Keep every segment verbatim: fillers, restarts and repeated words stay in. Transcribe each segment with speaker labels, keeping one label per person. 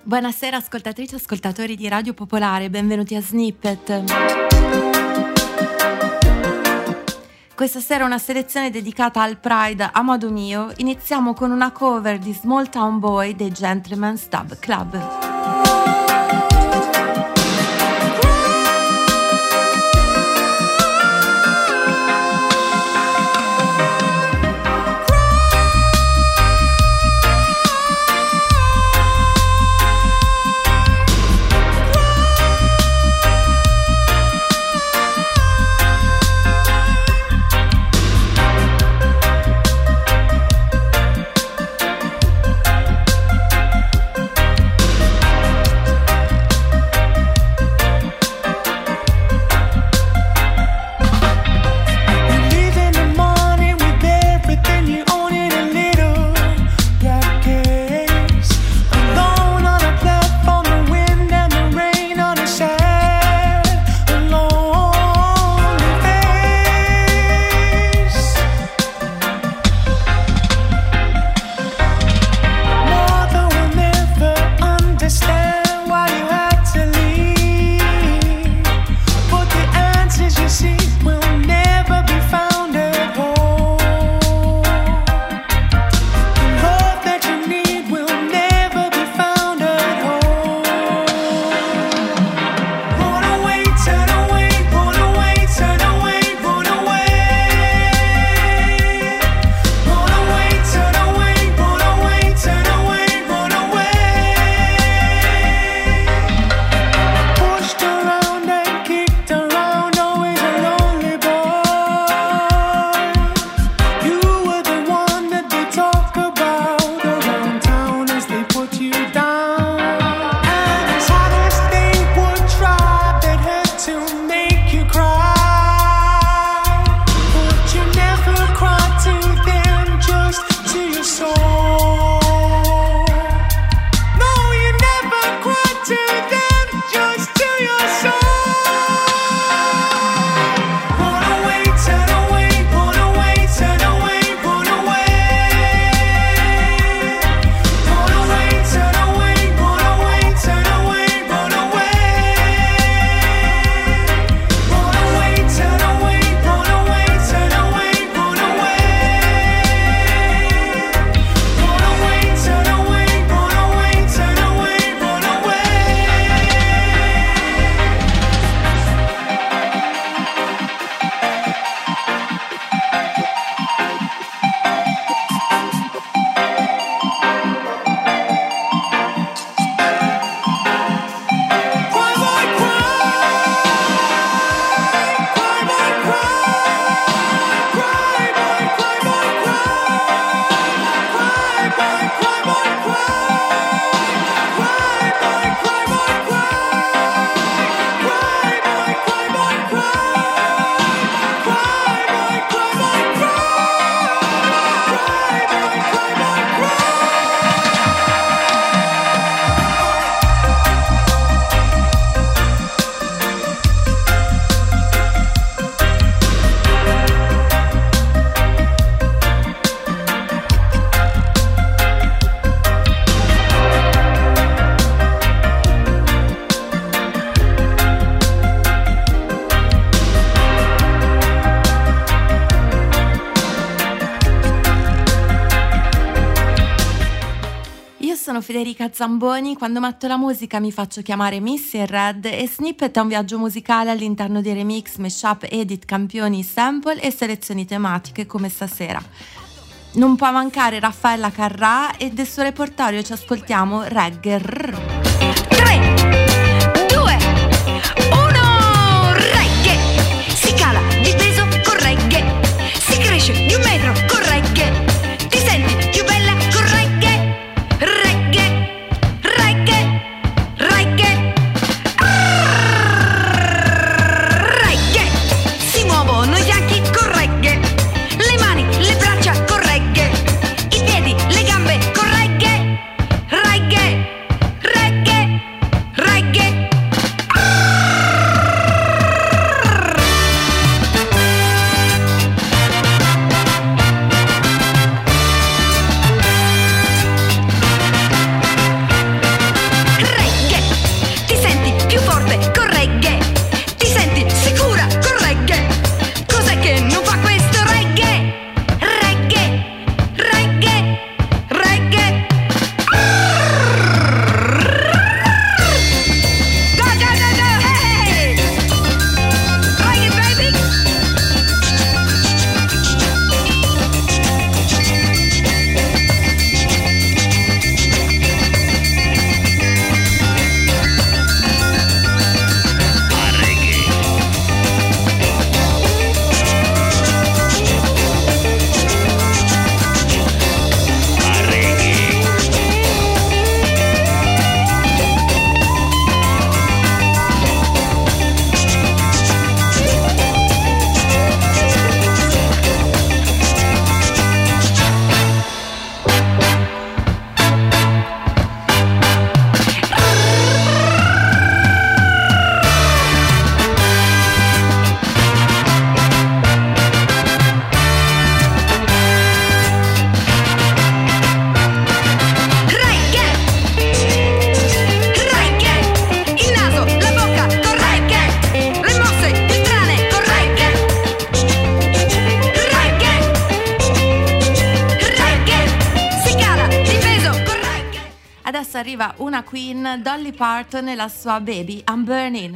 Speaker 1: Buonasera ascoltatrici e ascoltatori di Radio Popolare, benvenuti a Snippet. Questa sera una selezione dedicata al Pride a modo mio. Iniziamo con una cover di Small Town Boy dei Gentleman's Dub Club. Federica Zamboni, quando metto la musica mi faccio chiamare Missy in Red e Snippet è un viaggio musicale all'interno di remix, mashup, edit, campioni, sample e selezioni tematiche come stasera. Non può mancare Raffaella Carrà e del suo repertorio ci ascoltiamo Reggae.
Speaker 2: tre, due, uno, reggae! Si cala di peso con reggae, si cresce di un metro con reggae, ti senti più bella con reggae.
Speaker 3: Reggae,
Speaker 1: Adesso arriva una queen, Dolly Parton e la sua Baby I'm Burning.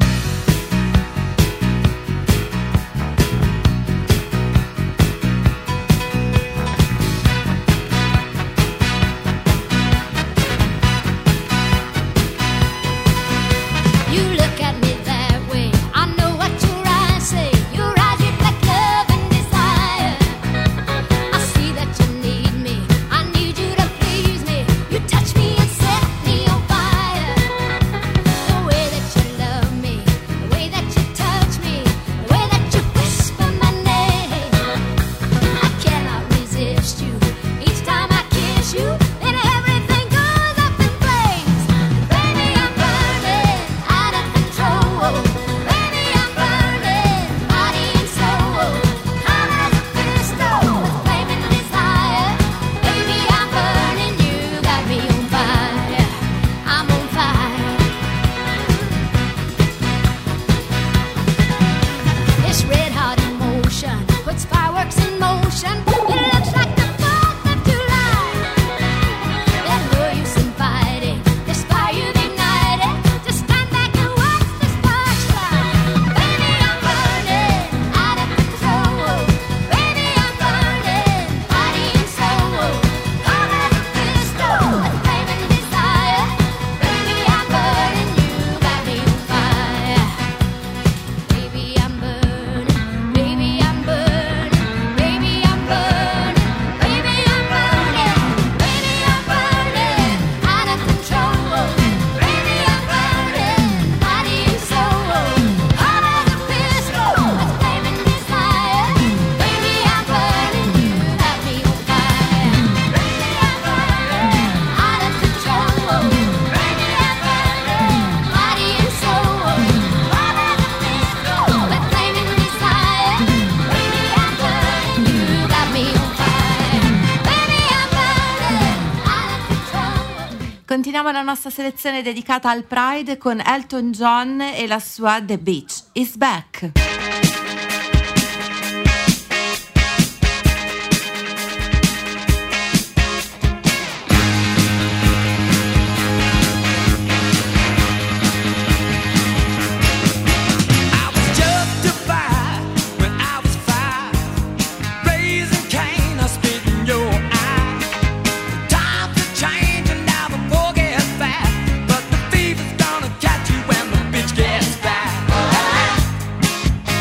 Speaker 1: Continuiamo la nostra selezione dedicata al Pride con Elton John e la sua The Beach is Back.
Speaker 3: But the fever's gonna catch you when the bitch gets back.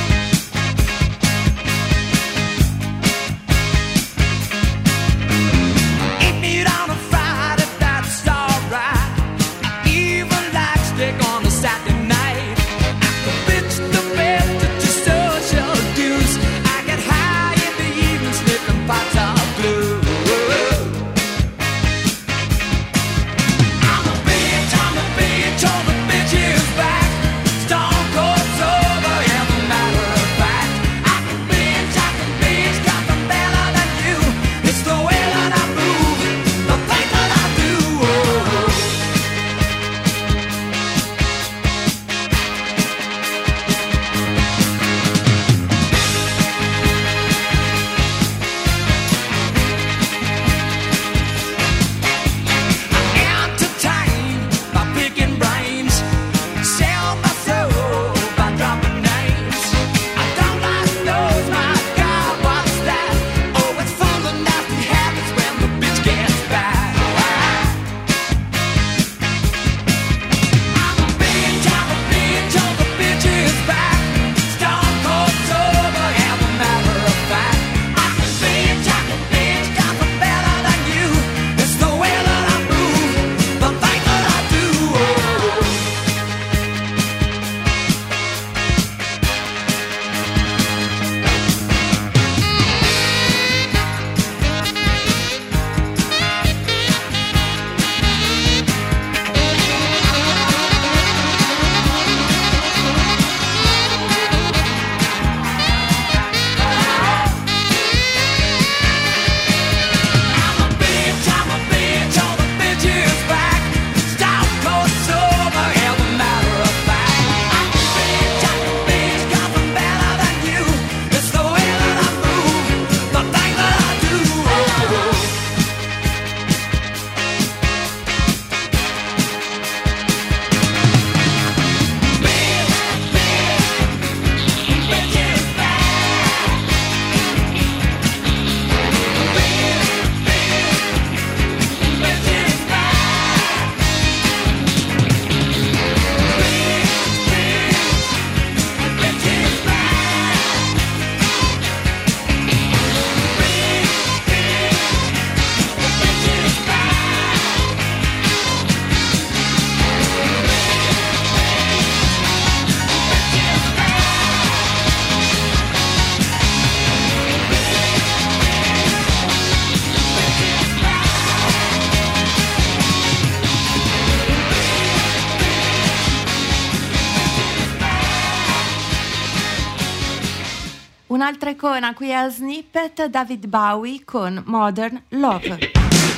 Speaker 1: Un'altra icona qui al Snippet, David Bowie con Modern Love.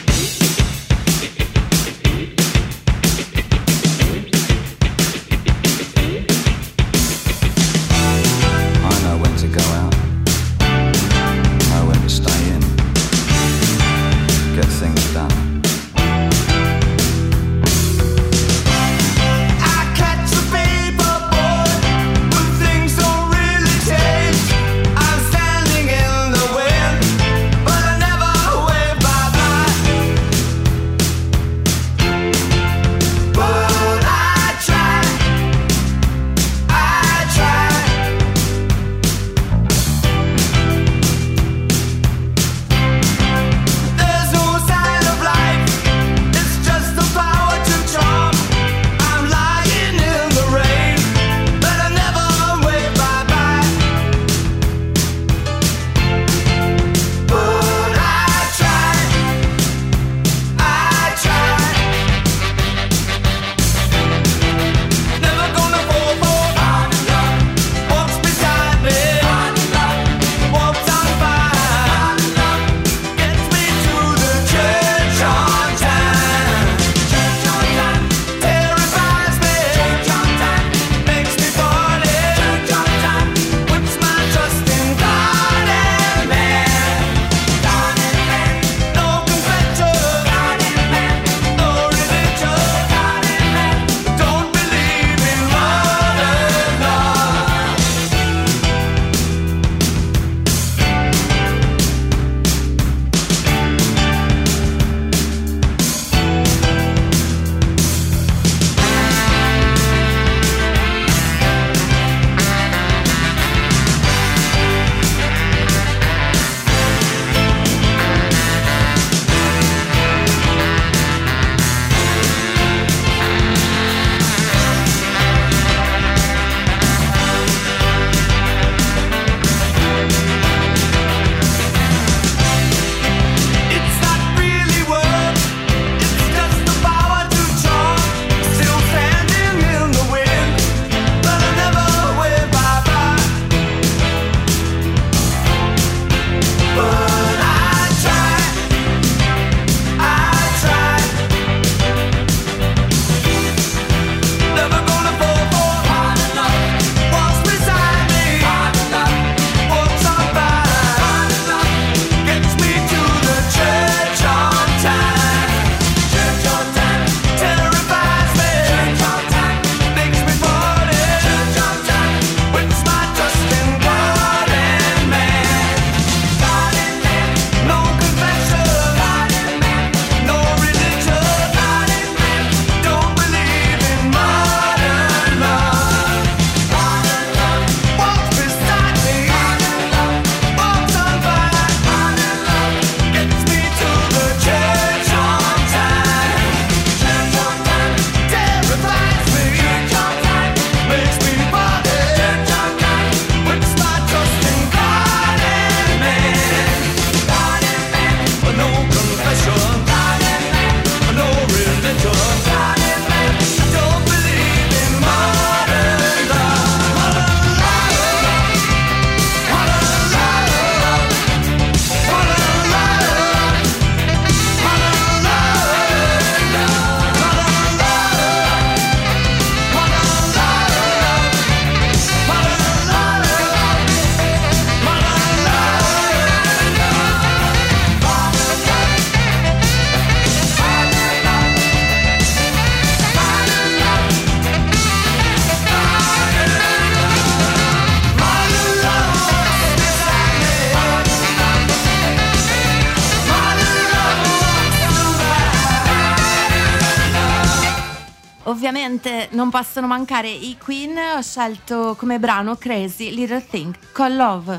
Speaker 1: Ovviamente non possono mancare i Queen, ho scelto come brano Crazy Little Thing con Love.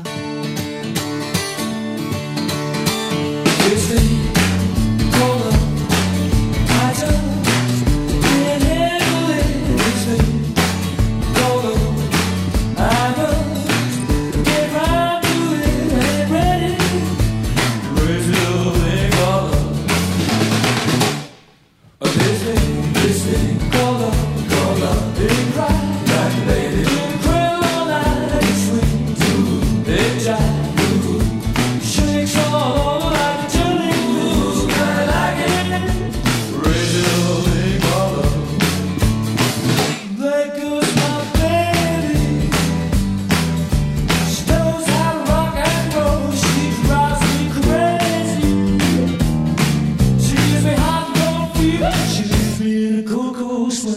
Speaker 3: Just She leaves me in a cold, cold sweat.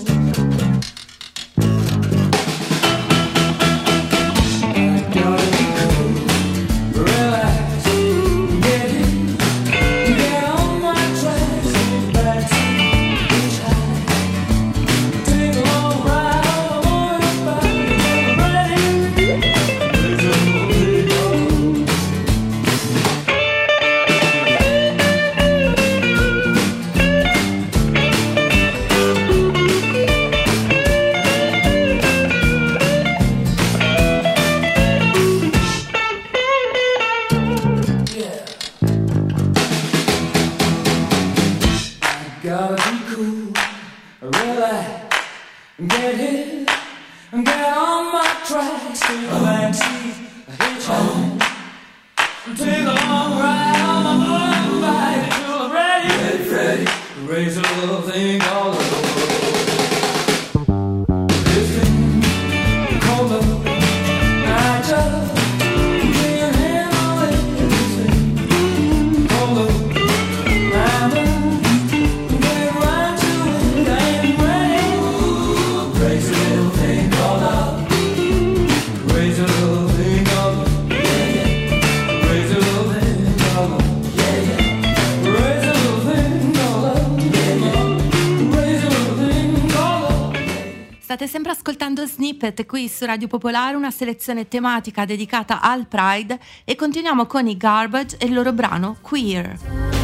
Speaker 1: State sempre ascoltando Snippet qui su Radio Popolare, una selezione tematica dedicata al Pride, e continuiamo con i Garbage e il loro brano Queer.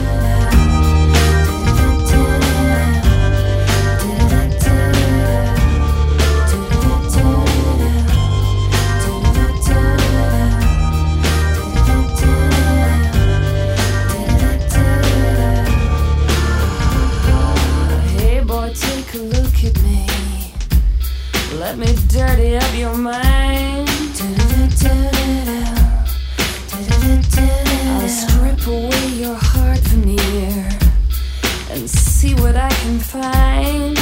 Speaker 4: Let me dirty up your mind. I'll strip away your heart veneer and see what I can find.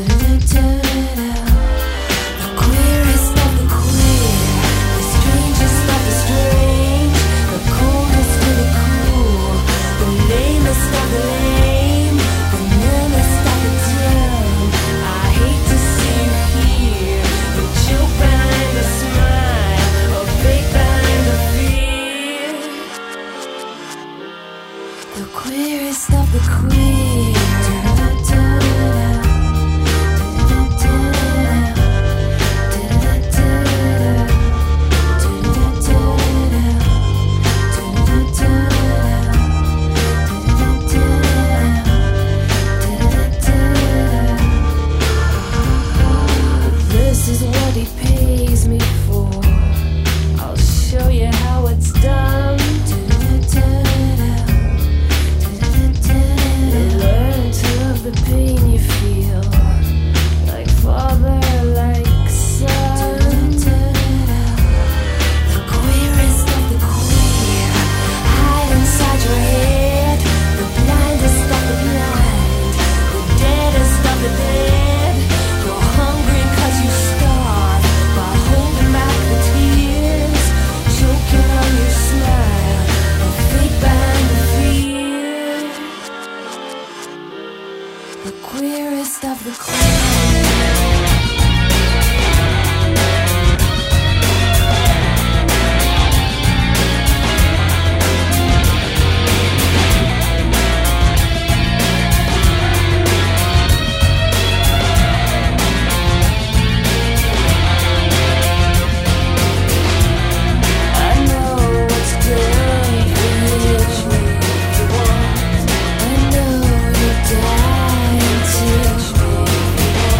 Speaker 4: The queerest of the queer, the strangest of the strange, the coldest of the cool, the lamest of the lame, the numbest of the dumb. I hate to see you here, the joke behind the smile, a fake behind the fear. The queerest of the queer. This is what he pays me for. I'll show you how it's done. Learn to love the pain you feel, like father, like son. The queerest of the queer, hide inside your head. The blindest of the blind, the deadest of the dead. You're hungry cause you starve by holding back the tears, choking on your smile, a fake behind the fear. The queerest of the queer. I know what's good for you, which way you want. I know you're dying to teach me if you want.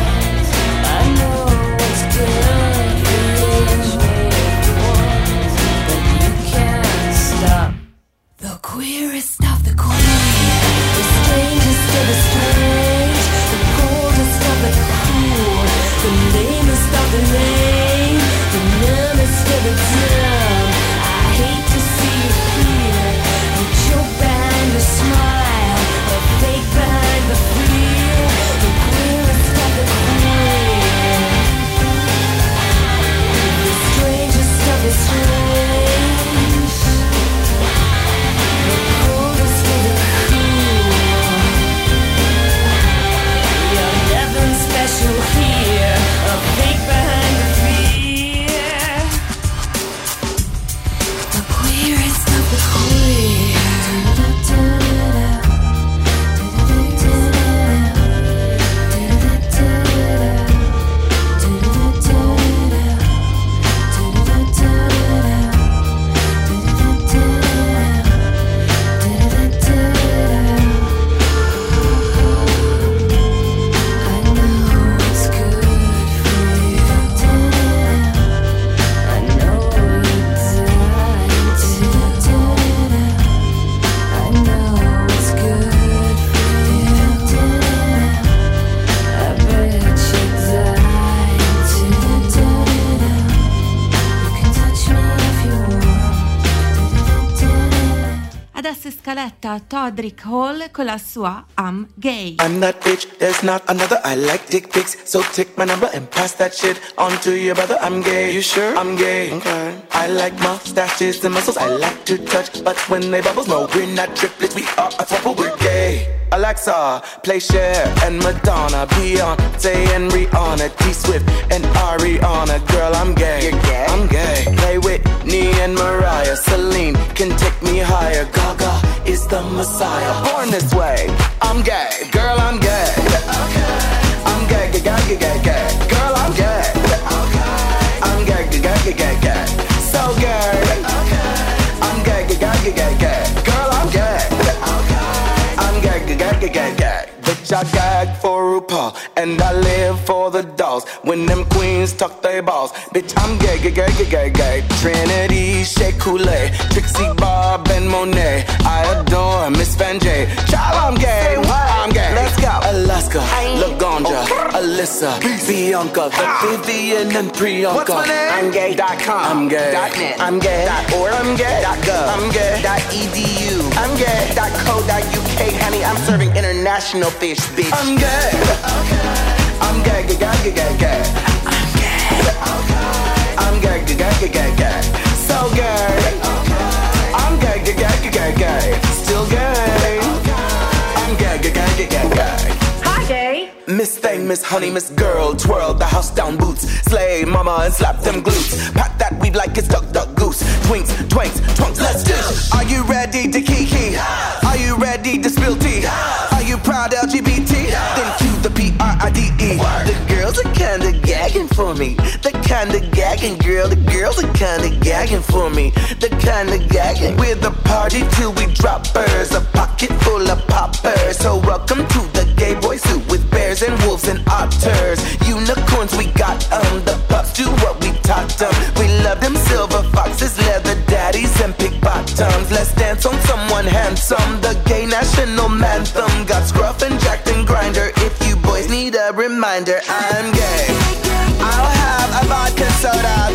Speaker 1: scaletta Todrick Hall con la sua I'm Gay.
Speaker 5: I'm that bitch, there's not another. I like dick pics, so take my number and pass that shit on to your brother. I'm gay. You sure? I'm gay. Okay. I like mustaches and muscles I like to touch, but when they bubbles, no, we're not triplets, we are a couple, we're gay. Alexa, play Cher and Madonna, Beyonce and Rihanna, T-Swift and Ariana. Girl, I'm gay. You're gay? I'm gay. Play Whitney and Mariah, Celine can take me higher. Gaga is the Messiah. Born this way, I'm gay. Girl, I'm gay. Okay. I'm gay, gay, gay, gay, gay. Girl, I'm gay. Okay. I'm gay, gay, gay, gay, gay. So gay. Okay. I'm gay, gay, gay, gay, gay. Girl, I'm gay. Okay. I'm gay, gay, gay, gay, gay. Bitch, I gag for RuPaul, and I live for the dolls. When them queens tuck their balls, bitch, I'm gay, gay, gay, gay, gay, gay. Trinity, Shea Coulee, Trixie, Bob, and Monet. I adore Miss Van J. Child, I'm gay, I'm gay. Let's go. Alaska, Laganja, Alyssa, Bianca, the Vivian and Priyanka. What's my name? I'm gay dot com. I'm gay. Dot net. I'm gay. Dot org. I'm gay. Dot gov. I'm gay. Dot edu. I'm gay. Dot co. Dot uk. Honey, I'm serving international fish, bitch. I'm gay. Okay. I'm gay, gay, gay, gay, gay. I'm gay. Okay. I'm gay, gay, gay, gay, gay. So gay. Okay. I'm gay, gay, gay, gay, gay. Still gay. Okay. I'm gay, gay, gay, gay, gay.
Speaker 2: Hi, gay.
Speaker 5: Miss Thing, Miss Honey, Miss Girl, twirl the house down boots, slay mama and slap them glutes, pat that weave like it's duck, duck, goose, twinks, twanks, twunks, let's do. Are you ready to kiki? Are you ready to spill tea? Are you proud L G B T? Then cue the P R I D E. The girls are kinda gagging for me. The kinda gagging, girl. The girls are kinda gagging for me. The kinda gagging. We're the party till we drop hers. A pocket full of poppers. So welcome to the gay boy suit with bears and wolves and otters. Unicorns, we got um the pups do what we taught them. We love them silver foxes, leather daddies, and pig bottoms. Let's dance on someone handsome. The gay national anthem got scruff and jacked and grinder. If you boys need a reminder, I'm gay. I'll have a vodka soda.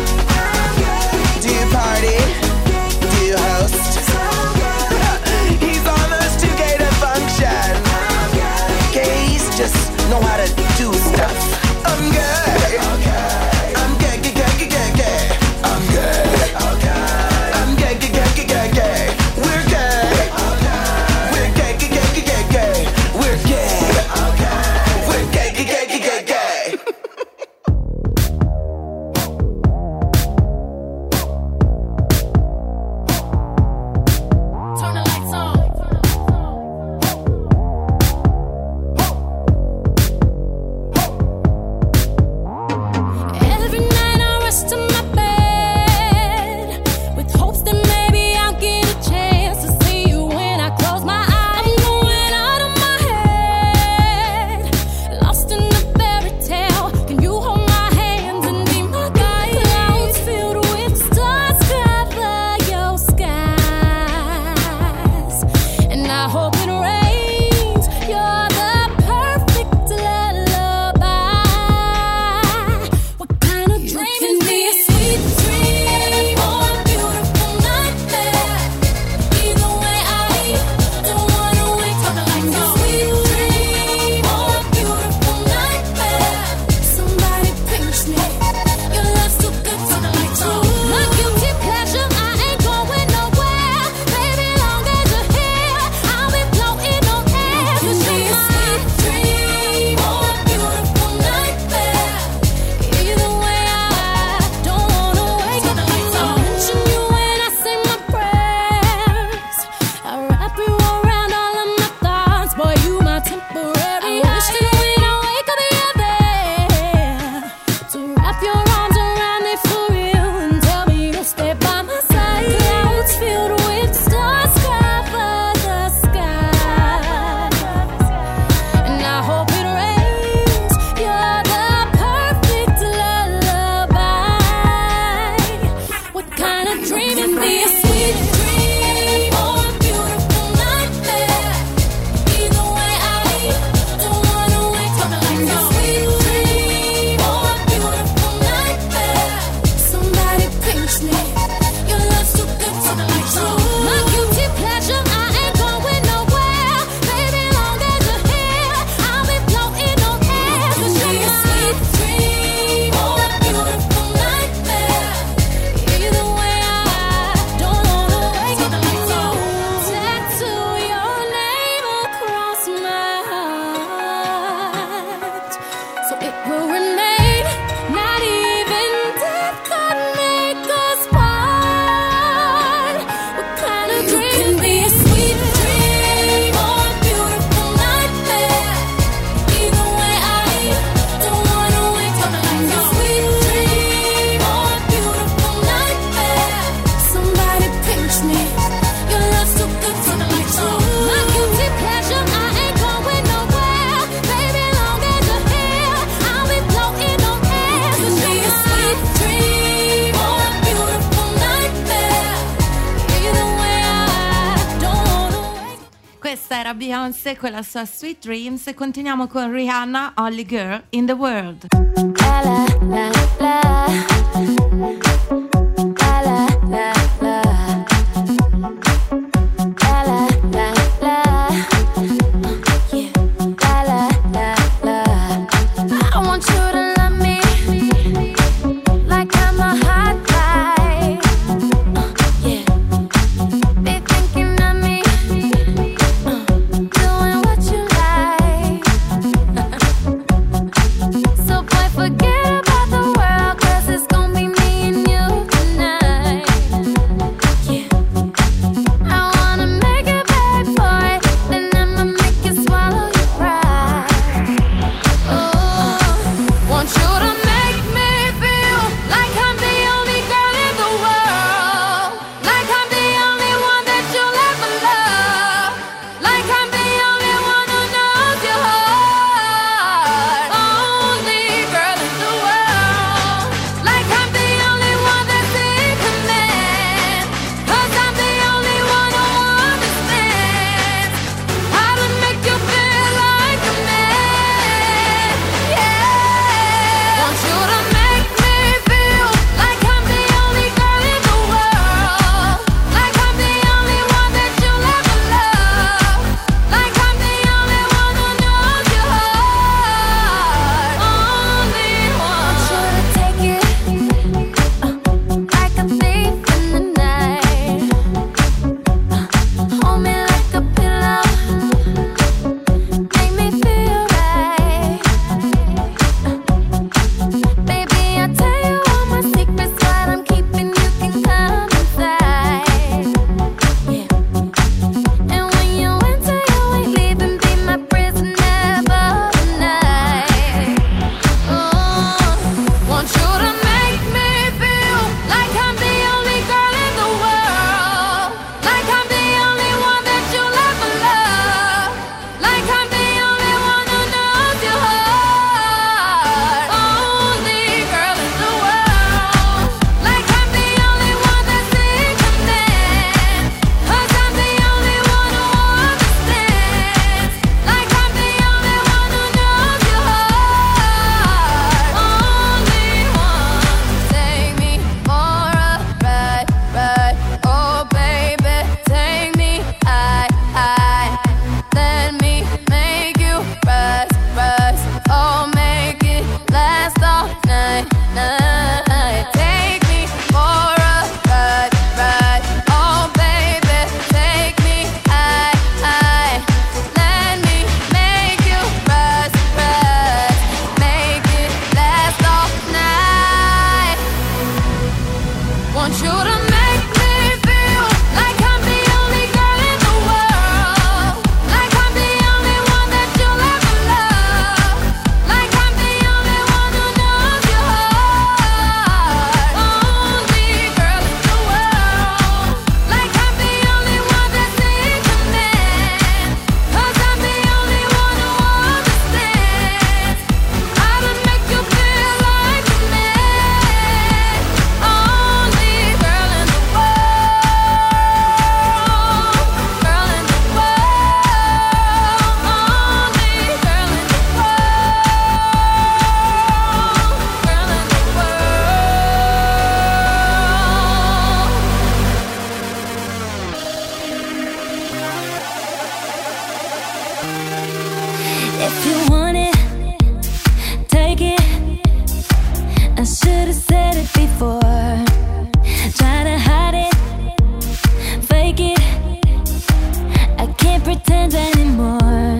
Speaker 5: Do you party? Do you host? He's almost too gay to function. Gays just know how to do stuff. I'm gay. I'm gay, gay, gay, gay, gay. I'm gay. I'm gay, gay, gay, gay, gay. We're gay. We're gay, gay, gay, gay, gay. We're gay. We're gay, gay, gay, gay, gay.
Speaker 1: era Beyoncé con la sua Sweet Dreams e continuiamo con Rihanna, Only Girl in the World.
Speaker 4: La la la la. La la la la. La la la la. Yeah. La la la la. I want you to love me like I'm a hot light. Uh, yeah. Be thinking of me, uh, doing what you like. So boy, forget about the world, 'cause it's gonna be me and you tonight. Yeah. I wanna make it bad for it, then I'ma make you swallow your pride. Oh, want you to make me feel like I'm the only girl in the world, like I'm the only one that you'll ever love, like I'm the only one who knows your heart. Only girl in the world, like I'm the only one that's in command, 'cause I'm the only one who understands how to make you feel like a man. Yeah. Want you to make me feel like I'm the only girl in the world, like I'm the only one that you'll ever love, like I'm the only one who knows your heart. Only one. Want you to take it, uh, like a thief in the night. Uh, hold me like a pillow, make me feel right. Uh, baby, I'll tell you all my secrets, what I'm keeping, you can come inside. Yeah. And when you enter, you ain't leaving, be my prisoner for the night. Oh, want you to make me feel like I'm the only girl in the world, like I'm the only one that you'll ever love, like I'm the only one who knows your heart. Only girl in the world, like I'm the only one that's in command, 'cause I'm the only one who understands, like I'm the only one who knows your heart. Only one. Take me for a ride, ride. Oh baby, take me high, high. Let me make you rise, rise. Oh, make it last all night, night. Take me for a ride, ride. Oh baby, take me high, high. Let me make you rise, rise. Make it last all night. Want you to make me feel like I'm the only girl in the world, like I'm the only one that you'll ever love, like I'm the only one who knows your heart. Only girl in the world, like I'm the only one that's in command, 'cause I'm the only one who understands how to make you feel like a man. Only girl in the world, girl in the world, only girl in the world, girl in the world. If you want it, take it. I should have said it before. Try to hide it, fake it. I can't pretend anymore.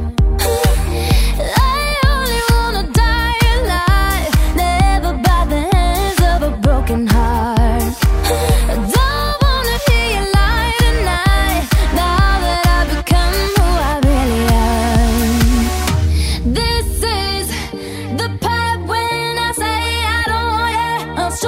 Speaker 4: I only wanna die alive, never by the hands of a broken heart. I don't wanna hear you lie tonight, now that I've become who I really am. This is the part when I say I don't want you. I'm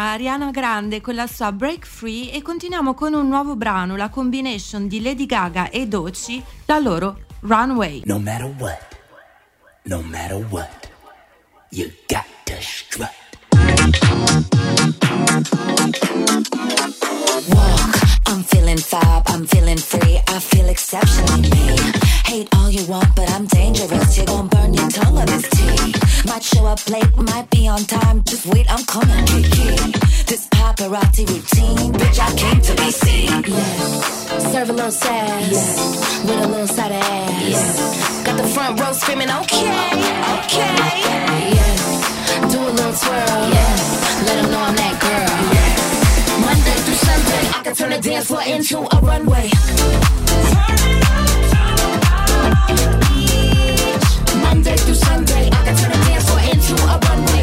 Speaker 1: Ariana Grande con la sua Break Free e continuiamo con un nuovo brano, la combination di Lady Gaga e Doechii, la loro Runway.
Speaker 6: No matter what, no matter what, you got to strut.
Speaker 2: Walk, I'm feeling fab, I'm feeling free, I feel exceptionally me. Hate all you want, but I'm dangerous, you're gonna burn your tongue on this tea. Might show up late, might be on time, just wait, I'm coming, Kiki. This paparazzi routine, bitch, I came to be seen.
Speaker 4: Yes, serve a little sass, yes, with a little side of ass. Yes, got the front row screaming, okay, okay. Yes, do a little twirl, yes, let them know I'm that girl. Yes, Monday through Sunday, I can turn the dance floor into a runway. Monday through Sunday, I can turn the dance floor into a runway.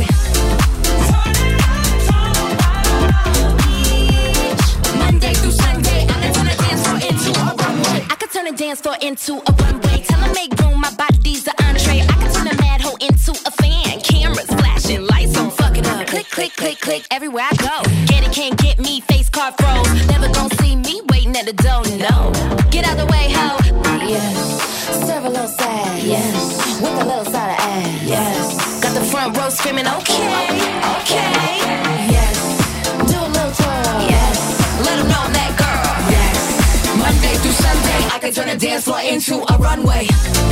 Speaker 4: Monday through Sunday, I can turn the dance floor into a runway. I can turn the dance floor into a runway. Tell them make room, my body's an entree. I can turn a mad hoe into a fan. Cameras flashing, lights on, fuck it up. Click, click, click, click, everywhere I go. Get it, can't get me, face card froze. Never gon' see me waiting at the door, no. Get out the way, ho. Yes, serve a little sad, yes, with a little side of ass, yes. Got the front row screaming, okay, okay. Yes, do a little twirl, yes, let them know I'm that girl. Yes, Monday through Sunday, I can turn the dance floor into a runway.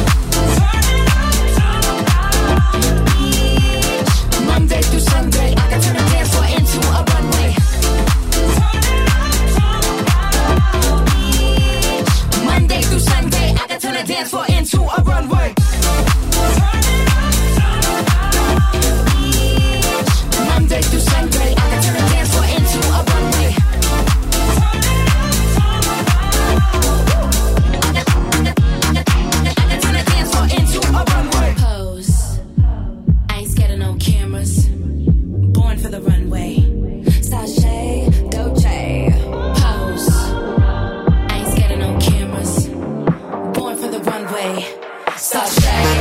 Speaker 4: Monday through Sunday, I can turn the dance floor into a runway. Monday through Sunday, I can turn the dance floor into a runway. Monday through Sunday, I can turn the dance floor into a runway. I can turn the dance floor into a runway. Pose, I ain't scared of no cameras. Born for the runway. Sashay, Doechii. Pose, I ain't scared of no cameras. Born for the runway. Sashay.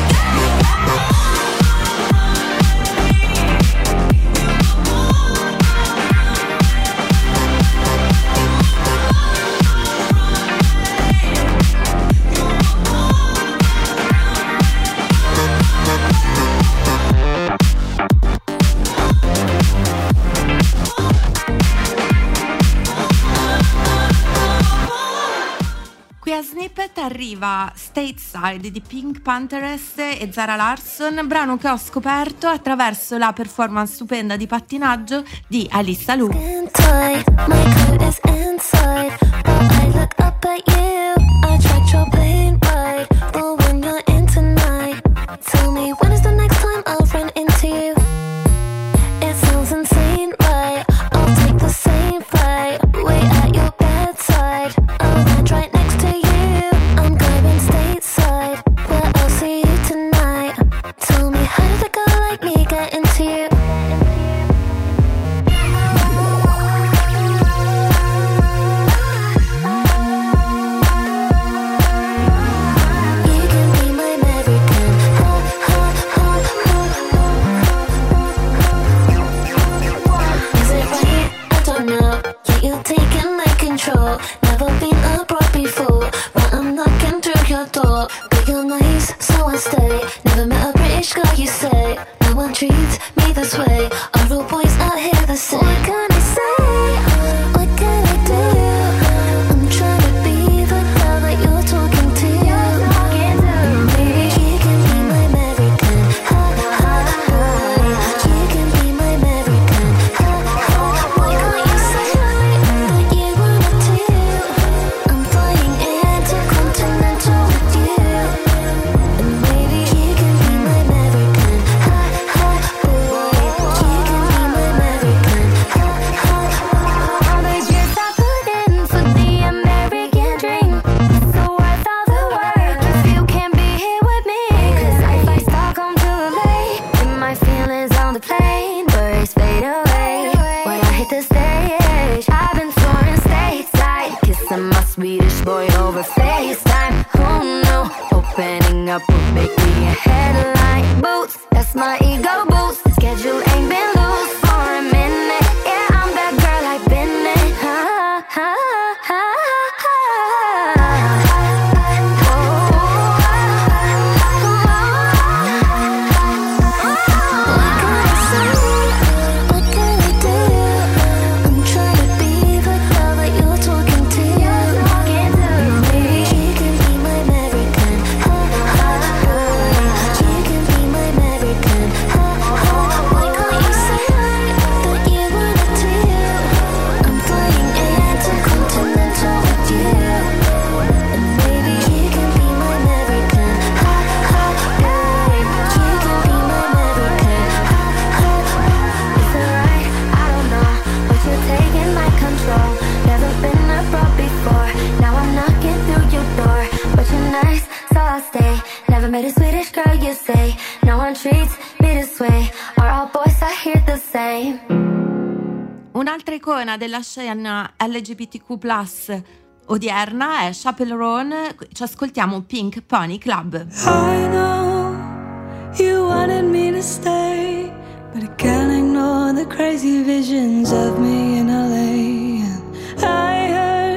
Speaker 1: Qui a Snippet arriva Stateside di Pink Panthers e Zara Larsson, brano che ho scoperto attraverso la performance stupenda di pattinaggio di Alissa Lu.
Speaker 7: Inside, my coat is inside, but I look up at you. I tried your plane ride, but when you're in tonight, tell me when is the next time I'll run into you? It sounds insane, right? I'll take the same flight, wait at your bedside. I'll land right next to you. I'm going stateside, but I'll see you tonight. Tell me how did a girl like me get into you? Never been abroad before, but I'm knocking through your door. But you're nice, so I stay. Never met a British guy, you say. No one treats me this way. Are all boys out here the same? What can I say? What can I do? I'm trying to be the girl that you're talking to. Maybe you can be my American. Ha ha ha. You can be my American. Ha ha. Why can't you say that you wanna do? I'm flying intercontinental with you. And maybe you can be my American. Ha ha. You can be my American. Ha ha. All the years I put in for the American dream, so worth all the work if you can't be here with me. 'Cause I fly Stockholm to L A, and my feelings on the plane, worries fade away when I hit the stage. I've been touring stateside, kissing my Swedish boy over FaceTime. Oh no, opening up would make me a headline. Boots, that's my ego boost. Schedule ain't been loose for a minute.
Speaker 1: Un'altra icona della scena L G B T Q plus odierna è Chappell Roan. Ci ascoltiamo Pink Pony Club.
Speaker 4: I know you wanted me to stay, but I can't ignore the crazy visions of me in L A. I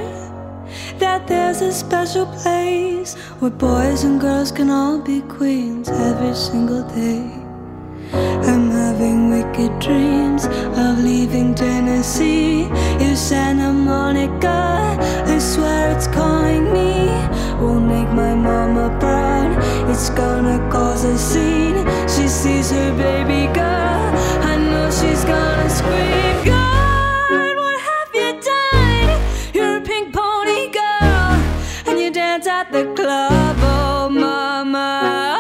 Speaker 4: heard that there's a special place where boys and girls can all be queens every single day. I'm having wicked dreams of leaving Tennessee. If Santa Monica, I swear it's calling me. Won't make my mama proud, it's gonna cause a scene. She sees her baby girl, I know she's gonna scream. God, what have you done? You're a pink pony girl, and you dance at the club. Oh mama,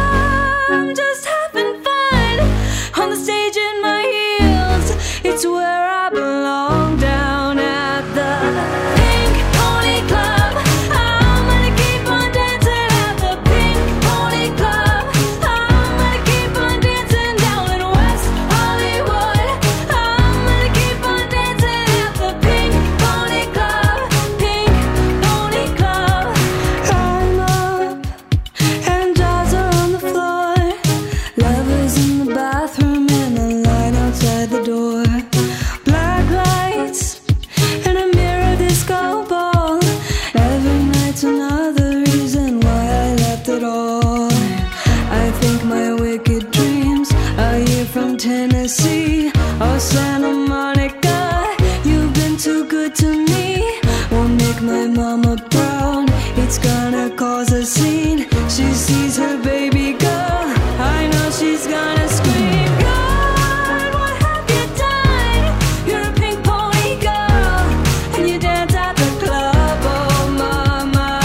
Speaker 4: I'm just having fun on the stage in my heels. It's where I belong, down at the Pink Pony Club. I'm gonna keep on dancing at the Pink Pony Club. I'm gonna keep on dancing down in West Hollywood. I'm gonna keep on dancing at the Pink Pony Club. Pink Pony Club. I'm up and jaws are on the floor. Lovers in the bathroom and a line outside the door. Black lights and a mirror disco ball. Every night's another reason why I left it all. I think my wicked dreams are here from Tennessee or Santa Monica. You've been too good to me. Won't make my mama proud, it's gonna cause a scene. She sees her baby girl, I know she's gonna scream. God, what have you done? You're a pink pony girl, and you dance at the club. Oh mama,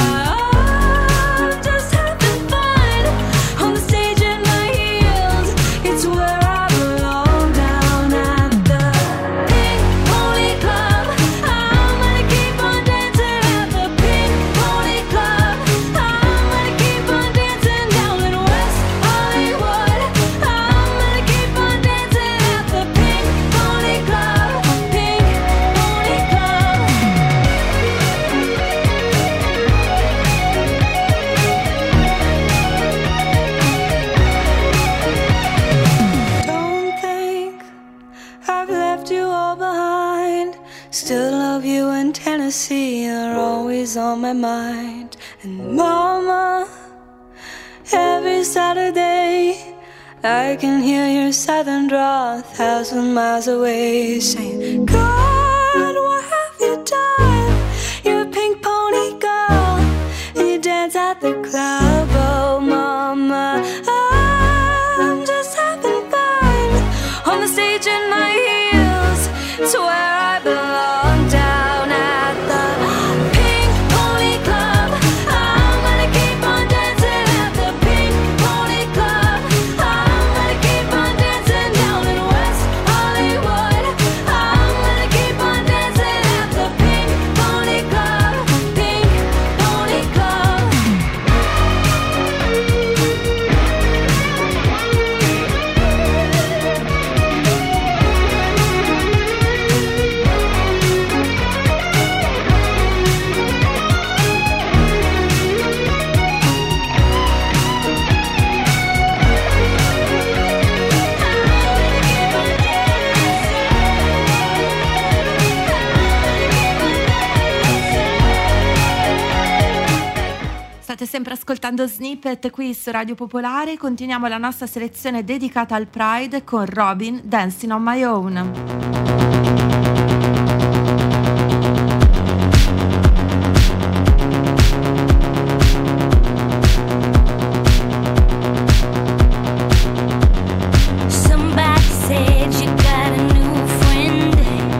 Speaker 4: I'm just having fun on the stage in my heels. It's where I belong, down at the Pink Pony Club. I'm gonna keep on dancing at the Pink Pony Club. I'm gonna keep on dancing down in West Hollywood. I'm gonna keep on dancing at the Pink Pony Club. Pink Pony Club. Don't think I've left you all behind. Still love you, and Tennessee are always on my mind. And mama, every Saturday I can hear your southern drawl a thousand miles away, saying, God, what have you done? You're a pink pony girl, and you dance at the club. Oh mama, I'm just having fun on the stage in my heels. It's where I belong, down at the Pink Pony Club. I'm gonna keep on dancing at the Pink Pony Club. I'm gonna keep on dancing down in West Hollywood. I'm gonna keep on dancing at the Pink Pony Club. Pink Pony Club.
Speaker 1: State sempre ascoltando Snippet qui su Radio Popolare. Continuiamo la nostra selezione dedicata al Pride con Robyn, Dancing on My Own.
Speaker 7: Somebody said you got a new friend.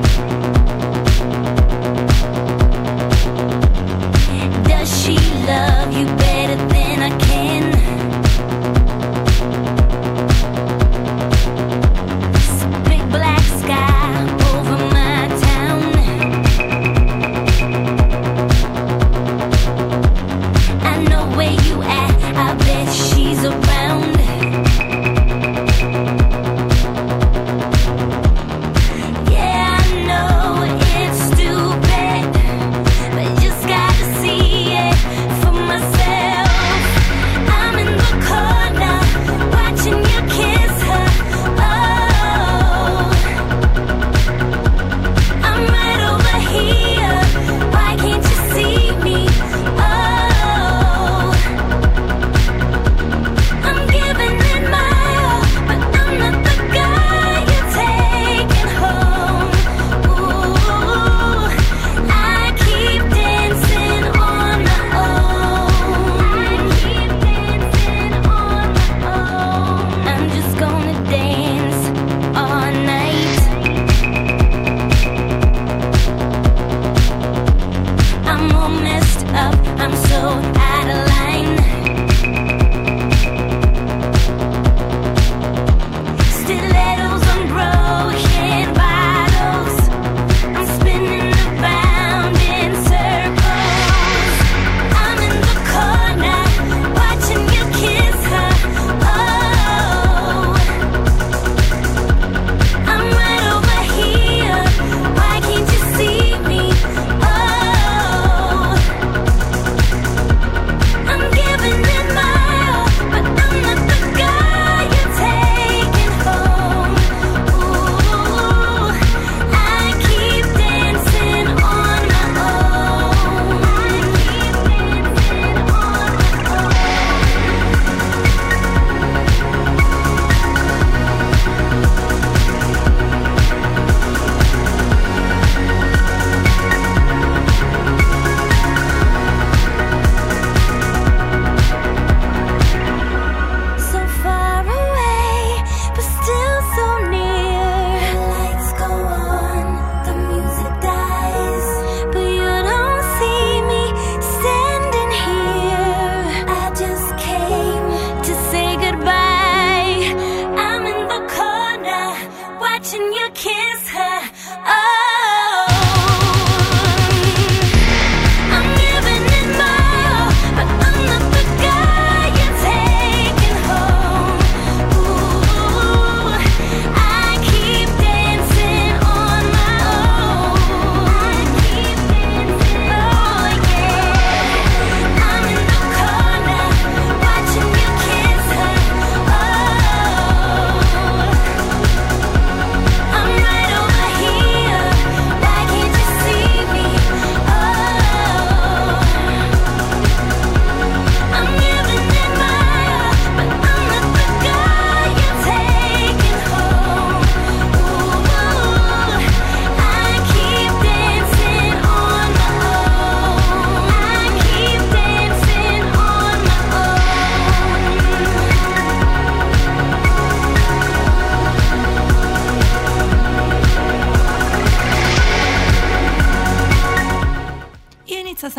Speaker 7: Does she love you better than I can? Big black sky over my town. I know where you at, I bet she's around. Yeah, I know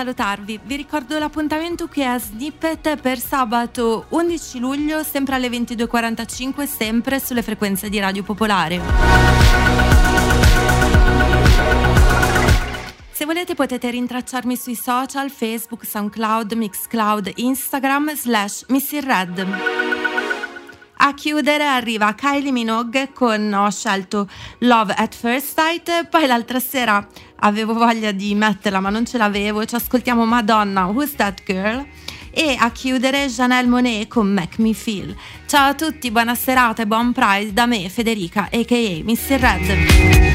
Speaker 1: salutarvi. Vi ricordo l'appuntamento qui a Snippet per sabato undici luglio, sempre alle ventidue e quarantacinque, sempre sulle frequenze di Radio Popolare. Se volete potete rintracciarmi sui social, Facebook, SoundCloud, Mixcloud, Instagram, slash Missy-Red. A chiudere arriva Kylie Minogue con Ho scelto Love at First Sight, poi l'altra sera avevo voglia di metterla ma non ce l'avevo, ci ascoltiamo Madonna, Who's That Girl? E a chiudere Janelle Monáe con Make Me Feel. Ciao a tutti, buona serata e buon Pride da me, Federica, a k a. Missy-Red.